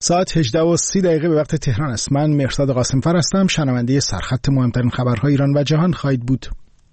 ساعت 18:30 به وقت تهران است. من مهرداد قاسمفر هستم. شنونده سرخط مهمترین خبرهای ایران و جهان خواهید بود.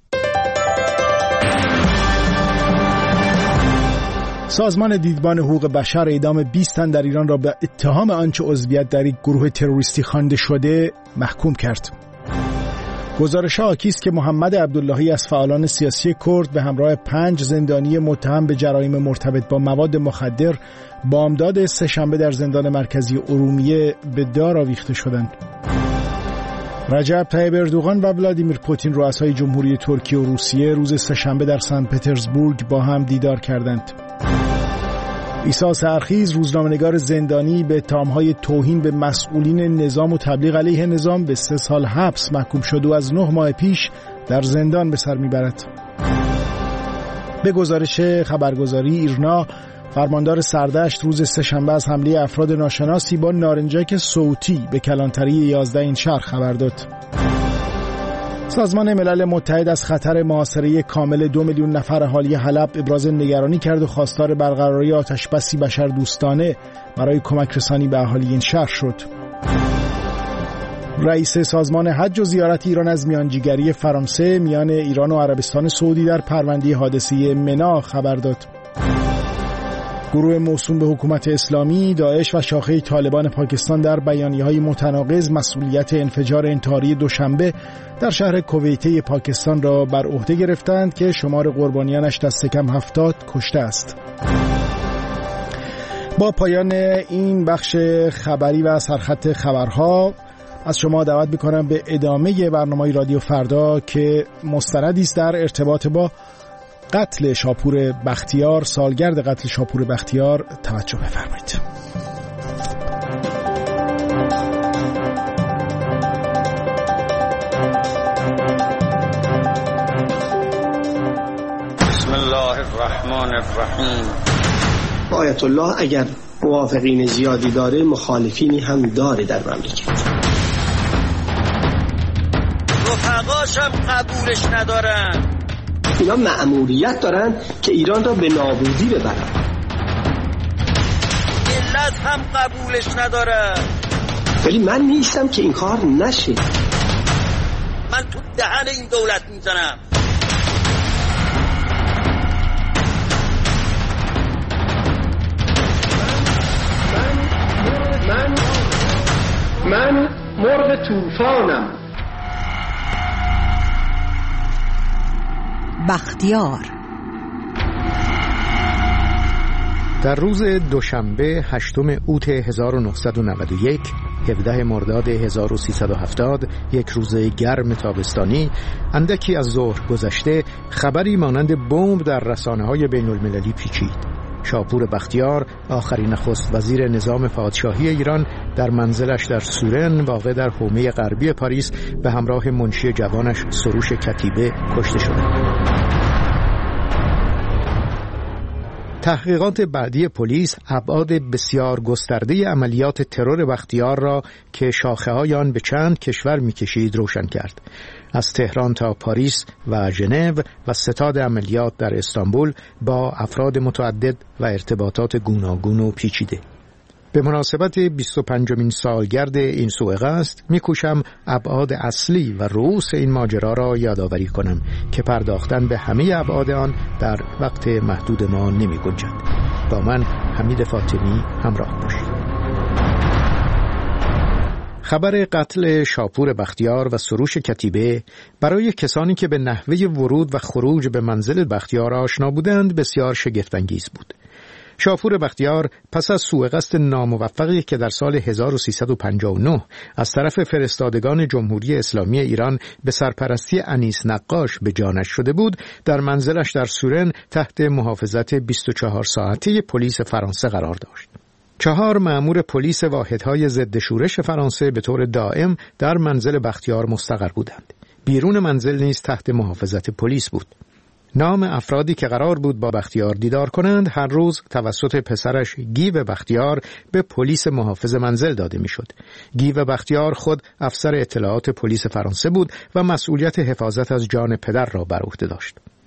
سازمان دیدبان حقوق بشر اعدام 20 تن در ایران را به اتهام آنچه عضویت در یک گروه تروریستی خوانده شده محکوم کرد. گزارش‌ها حاکی است که محمد عبداللهی از فعالان سیاسی کرد به همراه 5 زندانی متهم به جرایم مرتبط با مواد مخدر بامداد سه‌شنبه در زندان مرکزی ارومیه به دار آویخته شدند. رجب طیب اردوغان و ولادیمیر پوتین رؤسای جمهوری ترکیه و روسیه روز سه‌شنبه در سن پترزبورگ با هم دیدار کردند. عیسی سرخیز روزنامه‌نگار زندانی به اتهام‌های توهین به مسئولین نظام و تبلیغ علیه نظام به 3 سال حبس محکوم شد و از 9 ماه پیش در زندان به سر میبرد. به گزارش خبرگزاری ایرنا، فرماندار سردشت روز سه‌شنبه از حمله افراد ناشناسی با نارنجک صوتی به کلانتری 11 این شهر خبر داد. سازمان ملل متحد از خطر محاصره کامل 2 میلیون نفر اهالی حلب ابراز نگرانی کرد و خواستار برقراری آتشبسی بشردوستانه برای کمک رسانی به اهالی این شهر شد. رئیس سازمان حج و زیارت ایران از میانجیگری فرانسه میان ایران و عربستان سعودی در پرونده حادثه منا خبر داد. گروه موسوم به حکومت اسلامی، داعش و شاخه طالبان پاکستان در بیانیه‌های متناقض مسئولیت انفجار انتحاری دوشنبه در شهر کویته پاکستان را بر عهده گرفتند که شمار قربانیانش دست کم 70 کشته است. با پایان این بخش خبری و سرخط خبرها از شما دعوت می‌کنم به ادامه برنامه رادیو فردا که مستندی است در ارتباط با قتل شاپور بختیار، سالگرد قتل شاپور بختیار توجه بفرمایید. بسم الله الرحمن الرحیم. آیت الله اگر موافقین زیادی داره، مخالفینی هم داره در مملکت. رفقاشم قبولش ندارن. اینا مأموریت دارن که ایران را به نابودی ببرن. ملت هم قبولش نداره. ولی من نیستم که این کار نشه. من تو دهن این دولت میزنم. من مرغ طوفانم. بختیار. در روز دوشنبه 8 اوت 1991 17 مرداد 1370 یک روز گرم تابستانی، اندکی از ظهر گذشته خبری مانند بمب در رسانه‌های بین‌المللی پیچید. شاپور بختیار، آخرین نخست وزیر نظام پادشاهی ایران، در منزلش در سورن واقع در حومه غربی پاریس به همراه منشی جوانش سروش کتیبه کشته شدند. تحقیقات بعدی پلیس ابعاد بسیار گسترده عملیات ترور بختیار را که شاخه‌های آن به چند کشور می‌کشید روشن کرد. از تهران تا پاریس و ژنو و ستاد عملیات در استانبول با افراد متعدد و ارتباطات گوناگون و پیچیده. به مناسبت 25مین سالگرد این سوء قصد می‌کوشم ابعاد اصلی و رؤوس این ماجرا را یادآوری کنم که پرداختن به همه ابعاد آن در وقت محدود ما نمی‌گنجد. با من حمید فاطمی همراه باشید. خبر قتل شاپور بختیار و سروش کتیبه برای کسانی که به نحوه ورود و خروج به منزل بختیار آشنا بودند بسیار شگفت‌انگیز بود. شاپور بختیار پس از سوء قصد ناموفقی که در سال 1359 از طرف فرستادگان جمهوری اسلامی ایران به سرپرستی انیس نقاش به جانش شده بود، در منزلش در سورن تحت محافظت 24 ساعته پلیس فرانسه قرار داشت. 4 مأمور پلیس واحدهای ضد شورش فرانسه به طور دائم در منزل بختیار مستقر بودند. بیرون منزل نیز تحت محافظت پلیس بود. نام افرادی که قرار بود با بختیار دیدار کنند هر روز توسط پسرش گیو بختیار به پلیس محافظ منزل داده میشد. گیو بختیار خود افسر اطلاعات پلیس فرانسه بود و مسئولیت حفاظت از جان پدر را بر عهده داشت.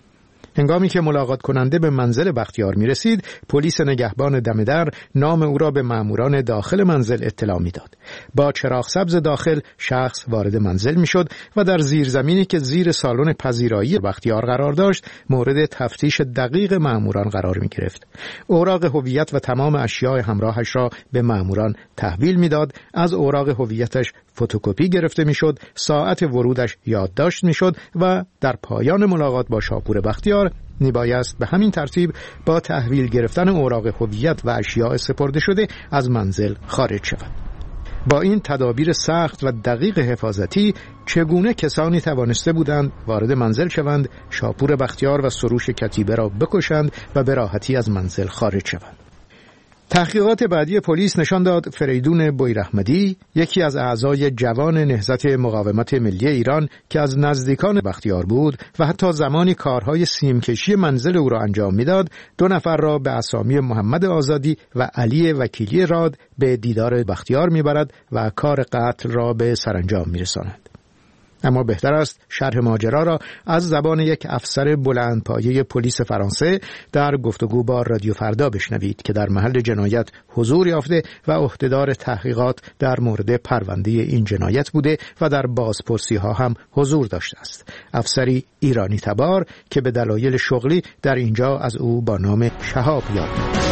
هنگامی که ملاقات کننده به منزل بختیار می رسید، پلیس نگهبان دم در نام او را به ماموران داخل منزل اطلاع می داد. با چراغ سبز داخل شخص وارد منزل می شد و در زیرزمینی که زیر سالن پذیرایی بختیار قرار داشت مورد تفتیش دقیق ماموران قرار می گرفت. اوراق هویت و تمام اشیاء همراهش را به ماموران تحویل می داد. از اوراق هویتش فتوکپی گرفته می شد، ساعت ورودش یادداشت می شد و در پایان ملاقات با شاپور بختیار میبایست به همین ترتیب با تحویل گرفتن اوراق هویت و اشیاء سپرده شده از منزل خارج شود. با این تدابیر سخت و دقیق حفاظتی چگونه کسانی توانسته بودند وارد منزل شوند، شاپور بختیار و سروش کتیبه را بکشند و به راحتی از منزل خارج شوند؟ تحقیقات بعدی پلیس نشان داد فریدون بویراحمدی، یکی از اعضای جوان نهضت مقاومت ملی ایران که از نزدیکان بختیار بود و حتی زمانی کارهای سیمکشی منزل او را انجام میداد، 2 نفر را به اسامی محمد آزادی و علی وکیلی راد به دیدار بختیار میبرد و کار قتل را به سرانجام میرساند. اما بهتر است شرح ماجرا را از زبان یک افسر بلندپایه پلیس فرانسه در گفتگو با رادیو فردا بشنوید که در محل جنایت حضور یافته و عهدهدار تحقیقات در مورد پرونده این جنایت بوده و در بازپرسی ها هم حضور داشته است. افسری ایرانی تبار که به دلایل شغلی در اینجا از او با نام شهاب یاد می‌کنند.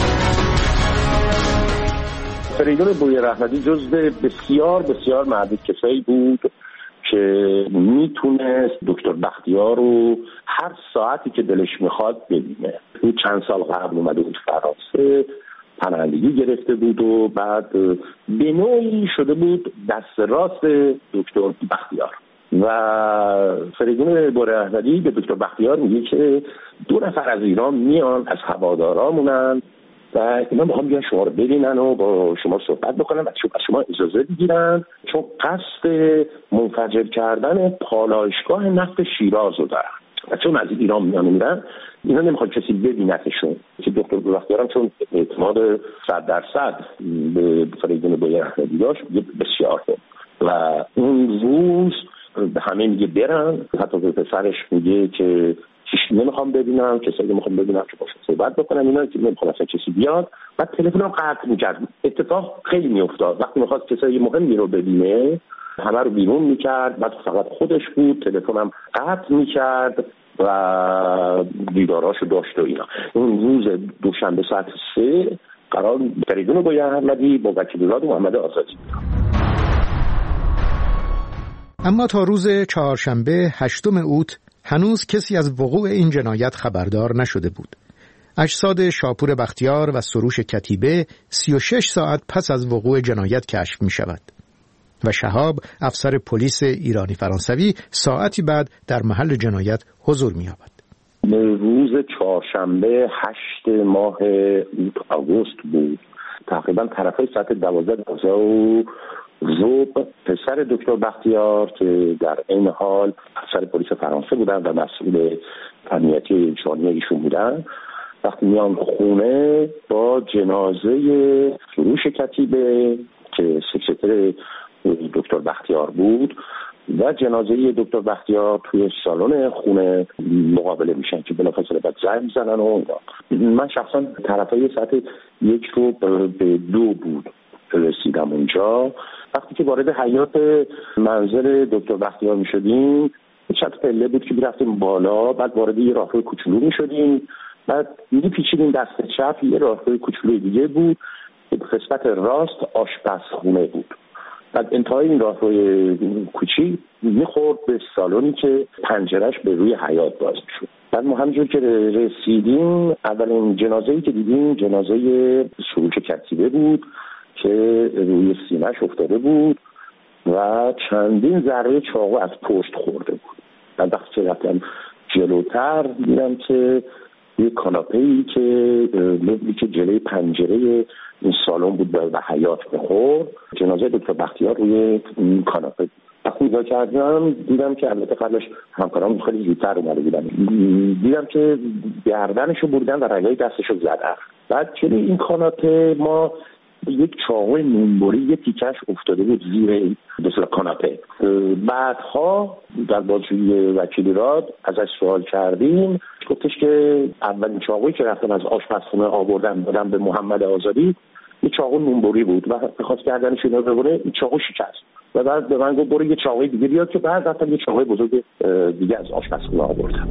فریدون بویراحمدی جزو بسیار بسیار معدود کسایی بود که میتونست دکتر بختیار رو هر ساعتی که دلش میخواد ببینه. او چند سال قبل اومده بود فرانسه، پناهندگی گرفته بود و بعد به نوعی شده بود دست راست دکتر بختیار. و فریدون بویراحمدی به دکتر بختیار میگه که 2 نفر از ایران میان، از هوادارامونن و اینا میخوام بیان شما رو ببینن و با شما صحبت بکنن و از شما اجازه بگیرن، چون قصد منفجر کردن پالایشگاه نفت شیراز رو دارن و چون از ایران میان اینا نمیخواد کسی ببینتشون. که دکتر بختیار هم چون اعتماد 100% به فریدون بویراحمدی داشت بسیار بود و اون روز به همه میگه برن، حتی به پسرش میگه که نمیخوام ببینم، کسایی نمیخوام ببینم که باشون صحبت بکنم، اینا که نمیخوام اصلا کسی بیاد. بعد تلفنم قطع میکرد. اتفاق خیلی میافتاد وقتی میخواست کسایی مهمی رو ببینه همه رو بیرون میکرد، بعد فقط خودش بود، تلفنم قطع میکرد و دیداراشو داشت و اینا. اون روز دوشنبه ساعت 3 قرار فریدون بویراحمدی با وکیل راد محمد آزادی بود. اما تا روز چهارشنبه 8 اوت هنوز کسی از وقوع این جنایت خبردار نشده بود. اجساد شاپور بختیار و سروش کتیبه 36 ساعت پس از وقوع جنایت کشف می شود و شهاب، افسر پلیس ایرانی فرانسوی، ساعتی بعد در محل جنایت حضور می یابد. روز چهارشنبه 8 ماه آگوست بود، تقریبا طرفای ساعت 12 پسر دکتر بختیار که در این حال افسر پلیس فرانسه بودن و مسئول امنیتی جانی ایشون بودن، وقتی میان خونه با جنازه سروش کتیبه که سکرتر دکتر بختیار بود و جنازه دکتر بختیار توی سالن خونه مقابله میشن که بلافاصله بعد زنگ میزنن و من شخصا طرفای ساعت 1 رو به 2 بود رسیدم اونجا. وقتی که وارد حیاط منزل دکتر بختیار میشدیم چند پله بود که میرفتیم بالا، بعد وارد یه راهروی کوچولو میشدیم، بعد میپیچیدیم دست چپ یه راهروی کوچولوی دیگه بود که قسمت راست آشپزخونه بود. بعد انتهای این راهروی کوچیک میخورد به سالونی که پنجرهش به روی حیاط باز میشد. بعد ما همینجور که رسیدیم اولین جنازه‌ای که دیدیم جنازه سروش کتیبه بود که روی سینه‌اش افتاده بود و چندین ضربه چاقو از پشت خورده بود. بعد وقتی که رفتم جلوتر دیدم که یه کاناپه‌ای که جلوی پنجره این سالن بود و حیاط می‌خورد، جنازه دکتر بختیار روی کاناپه. وقتی نگاه کردم دیدم که البته قبلش همکارام خیلی زودتر اومده بودن، دیدم که گردنشو بردن و رگای دستشو زدن. بعد جلوی این کاناپه ما یک چاقوی نونبری یه تیکش افتاده بود زیر مثلا کاناپه. بعدها در بازجویی وکیل راد ازش سوال کردیم، گفتش که اولین چاقویی که رفتم از آشپزخونه آوردم دادم به محمد آزادی یه چاقو نونبری بود و بخواست گردنش رو ببره، این چاقو شکست و بعد به من گفت برو یه چاقوی دیگه بیاد که بعد رفتم یه چاقوی بزرگ دیگه از آشپزخونه آوردم.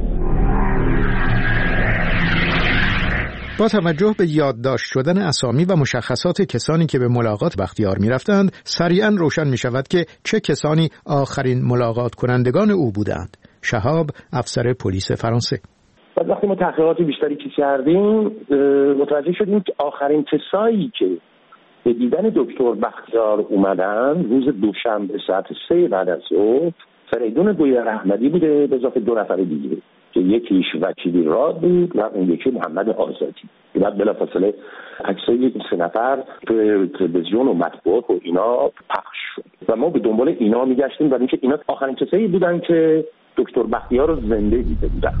با توجه به یادداشت شدن اسامی و مشخصات کسانی که به ملاقات بختیار می‌رفتند، سریعاً روشن می‌شود که چه کسانی آخرین ملاقات کنندگان او بودند. شهاب، افسر پلیس فرانسه. وقتی ما تحقیقات بیشتری کردیم متوجه شدیم که آخرین کسایی که به دیدن دکتر بختیار اومدن روز دوشنبه ساعت 3 بعد از ظهر فریدون بویراحمدی بوده به اضافه 2 نفر دیگه که یکیش وکیل راد بود و اون یکی محمد آزادی. بعد بلافاصله عکسای 3 نفر تو تلویزیون و مطبوعات و اینا پخش شد و ما به دنبال اینا میگشتیم، برای اینکه اینا آخرین کسایی بودن که دکتر بختیار رو زنده دیده بودن.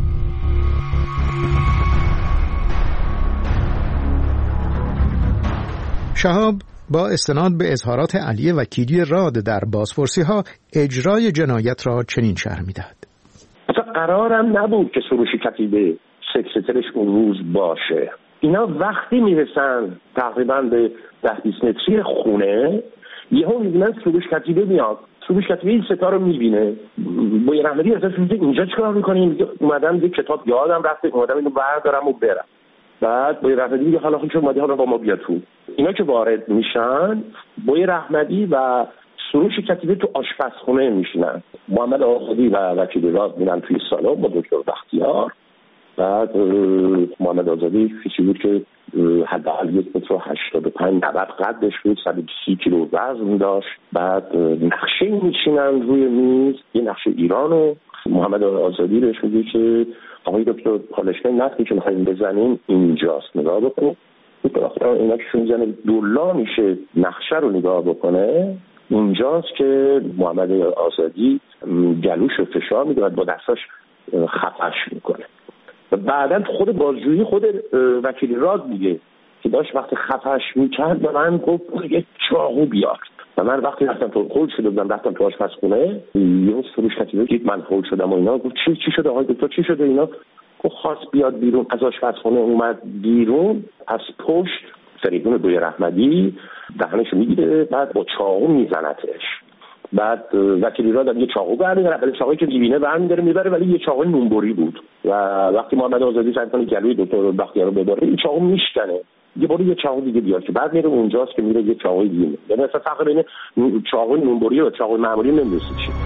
شهاب با استناد به اظهارات علی وکیلی راد در بازپرسی‌ها اجرای جنایت را چنین شرح می‌دهد. اصلا قرارم نبود که سروش کتیبه سکرترش اون روز باشه. اینا وقتی میرسن تقریبا به 10-20 متری خونه یهو میبینن سروش کتیبه میاد. سروش کتیبه این ستا رو میبینه. بویراحمدی ازش میگه اینجا چیکار می‌کنی؟ اومدم یه کتاب یادم رفته، اومدم اینو بردارم و برم. بعد بویراحمدی میگه حالا خودش اومدی، حالا با ما بیا تو. اینا که وارد میشن بویراحمدی و سروش کتیبه تو آشپزخونه میشینن. محمد آزادی و وکیل راد میرن توی سالن با دکتر بختیار. بعد محمد آزادی کسی بود که حداقل 1.85 قدش بود، 130 کیلو وزن داشت. بعد نقشه میچینن روی میز، یه نقشه ایرانو. محمد آزادی بهش میگه که آقای دکتر پالشگاه نفتی که میخواییم بزنیم اینجاست، نگاه بکن. اینا که شون میزنه دولا میشه نقشه رو نگاه بکنه، اینجاست که محمد آزادی گلوش رو فشار میده و با دستاش خفش میکنه. و بعدا خود بازجویی خود وکیل راد میگه که داشت وقتی خفش میکرد به من گفت یه چاقو بیار و من وقتی رفتم تو هول شده بودم رفتم تو آشپزخونه یه سروش کتیبه دید من هول شدم و اینا گفت چی شده آقای دکتر چی شده اینا؟ گفت خواست بیاد بیرون از آشپزخونه، اومد بیرون از پشت فریدون بویراحمدی دهنشو میگیره، بعد با چاقو میزنتش. بعد وکیل راد یه چاقو برمی‌داره، ولی چاقویی که می‌بینه برمی‌داره میبره، ولی یه چاقو نونبری بود و وقتی محمد آزادی سعی کنه گلوی دکتر بختیار رو ببره این چاقو میشکنه. یه بار یه چاقو دیگه بیاد که بعد میره اونجاست که میره یه چاقو دیگه. یعنی اصلا فرق بین چاقو نونبری و چاقو معمولی نمی‌دونی چیه.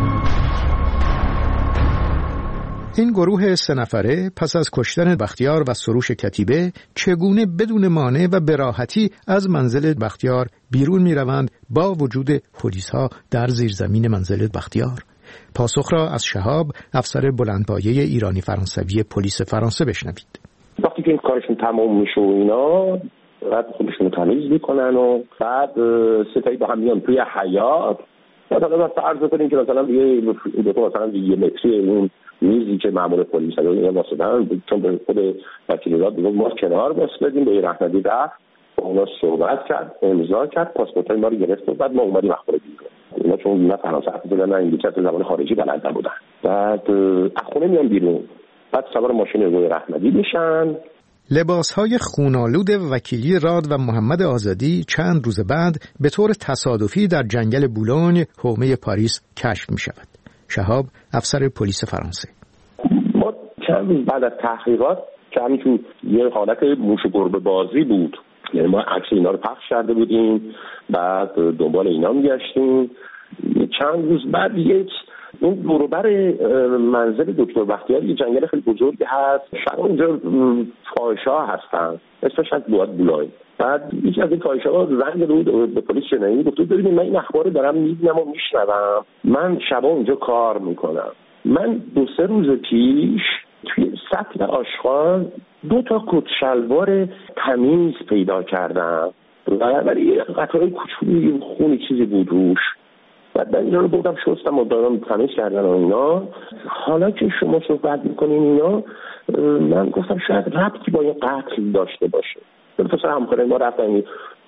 این گروه 3 نفره پس از کشتن بختیار و سروش کتیبه چگونه بدون مانع و به راحتی از منزل بختیار بیرون می‌روند با وجود پلیس‌ها در زیرزمین منزل بختیار؟ پاسخ را از شهاب، افسر بلندپایه ایرانی فرانسوی پلیس فرانسه بشنوید. وقتی که این کارشون تمام میشه و اینا بعد خودشون تمیز میکنن و بعد ستایی با هم میان توی حیاط. مثلا فرض کنیم که مثلا یه متری اون میزی که مامور پلیس رو اینا واسطن، چون به خود وکیل راد میگه ما کنار بسپدیم به رحمتی رفت با اونا صحبت کرد، امضا کرد، پاسپورتای ما رو گرفت و بعد ما اومدیم اخبار بیرون. اینا چون نه فرانسه حرف زدن نه انگلیسی زبان خارجی بلد نبودن. بعد از خونه میان بیرون، بعد سوار ماشین روی رحمتی میشن. لباسهای خونالود وکیلی راد و محمد آزادی چند روز بعد به طور تصادفی در جنگل بولونی حومه پاریس کشف می شود. شهاب، افسر پلیس فرانسه. ما چند روز بعد از تحقیقات که همینجور یه حالت موش و گربه بازی بود، یعنی ما عکس اینا رو پخش کرده بودیم، بعد دنبال اینا میگشتیم. چند روز بعد اون دوروبر منزل دکتر بختیار یه جنگل خیلی بزرگی هست، شهر اونجا فاحشه‌ها هستن، اسمش از بولای. بعد یکی از این فاحشه‌ها زنگ بود به پلیس جنایی، گفت ببینید من این اخبار رو دارم میبینم و میشنوم، من شبا اونجا کار میکنم، من 2-3 روز پیش توی سطل آشغال 2 کت شلوار تمیز پیدا کردم ولی یه قطعه کوچولوی خونی چیزی بود روش. بعد من اینا رو بردم شستم و دارم تمیز کردن و اینا. حالا که شما صحبت میکنین اینا، من گفتم شاید ربطی با این قتل داشته باشه. پس همکارای ما رفتن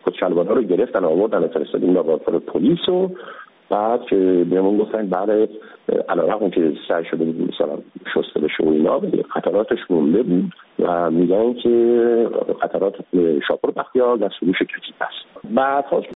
خودشلوارا رو گرفتن آوردن فرستادیم لابراتوار پلیس و بعد که بهمون گفتن بعد علیرغم که سعی شده بود مثلا شسته بشه و اینا قطراتش مونده بود و میگن که قطرات شاپور بختیار در سروش کتیبه است. بعد